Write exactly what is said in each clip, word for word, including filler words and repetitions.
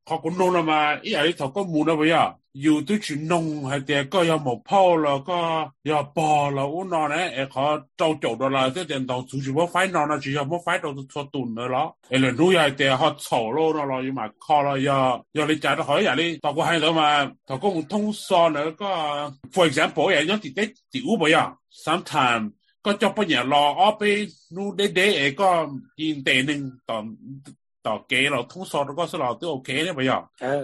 họ cũng nông là mà ý ấy thọ có mù nó bây giờ dù tôi chỉ nông hay thì có有một泡了có有包了我那呢哎họ trâu trâu đó là cái tiền đồng出去我phải nó nó chỉ có phải đâu cho tuần nữa đó哎了如果係họ炒咯那咯要mà kho了要要你จ่าย到海呀你到過喺度嘛頭個通訊nữa có for example อย่างนี้ติดติดอุบ呀 sometimes ก็จะเป็นอย่างรออ๋อไปนู่นเด็ๆเอก็ยินเตนึงตอนต่อเกเรา通訊ก็สลับ都 OK เนี่ยไป呀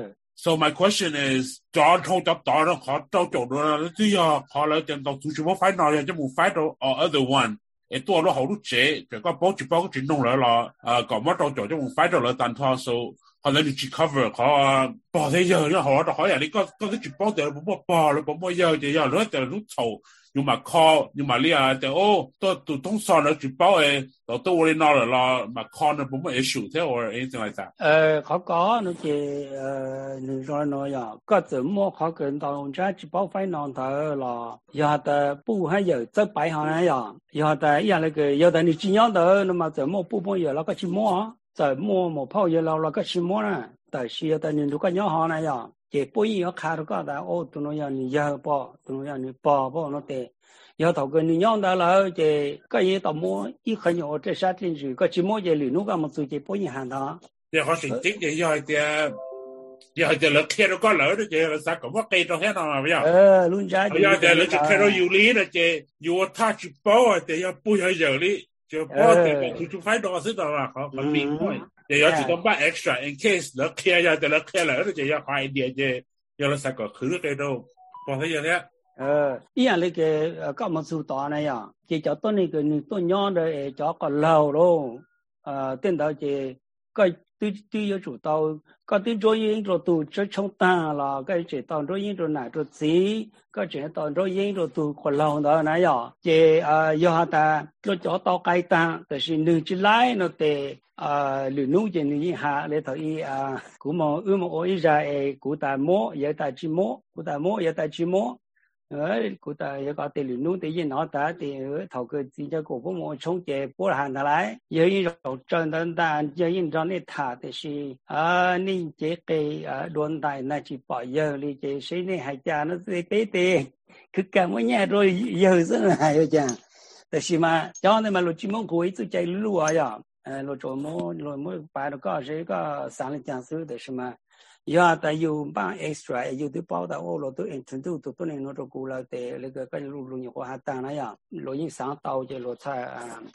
So my question is จอ通จับต่อแล้วขอเจ้าโจทย์แล้วที่要ขอแล้วจะต้อง出去我phải nóiจะ冇 phải 到 or other one 誒多咗好多謝就個保住保個轉動嚟啦誒咁乜到做就冇 phải 到啦但係 so 可能你去 cover 佢保啲嘢因為好多可能你個個啲住保掉冇乜保啦冇乜嘢就有咗就都嘈用埋 call 用埋呢啊就哦都都通訊啦住保誒就都會攞嚟啦埋 call 啦冇乜 issue 啫 or anything like that 誒เขา講你嘅誒你說那樣個怎麼เขา跟到這住保費囊頭啦有的不還有這擺行那樣有的一樣那個有的你盡量的那麼怎麼不幫有那個去摸怎麼冇泡有了那個去摸呢但是有的你如果要好那樣也不一樣看到個的哦都那樣你要包都那樣你包包那得要頭個你養到了這個嘢到摸一很有這啥進去個去摸這裡那個麼做這不一樣的又可成績嘅又係啲又係啲你睇到個樓都嘅你實咁乜計到喺度係咪啊？ 誒，亂仔又係你就睇到要呢啦嘅，要 touch 包啊，定要背喺油呢，就包定佢做翻多先得啦，好咁明白。又有時當把 extra in case 你睇又定你睇樓都就要快啲嘅，又你實個佢都計到，放喺度咧。 呃，一樣那個幹嘛做到那樣，就叫到那個你到娘的誒，叫個老咯，呃，等到這個對對有做到，個對做嘢做都只充單啦，個這當做嘢做難做字，個這當做嘢做都個老的那樣，這呃有下單做做到該單，但是你進來那得。啊，旅遊嘅你下你頭依啊，古某古某我依家誒古大摩有大字摩，古大摩有大字摩，誒古大有個地旅遊地一攞大地頭個字就個古某從嘅波行得來，有一種真等等，有一種你睇的是啊，你這個啊輪帶那去保佑你這誰呢還講那是對的，佢幹乜嘢都有真係有講，但是嘛，講你嘛錄字幕佢一直在錄啊呀。呃，罗周末罗末摆了个这个三零讲授的什么，有的有帮 extra， 有的包的我罗都 intend 都不能罗周过了的那个跟录录音话还当那样，录音上到这罗才啊。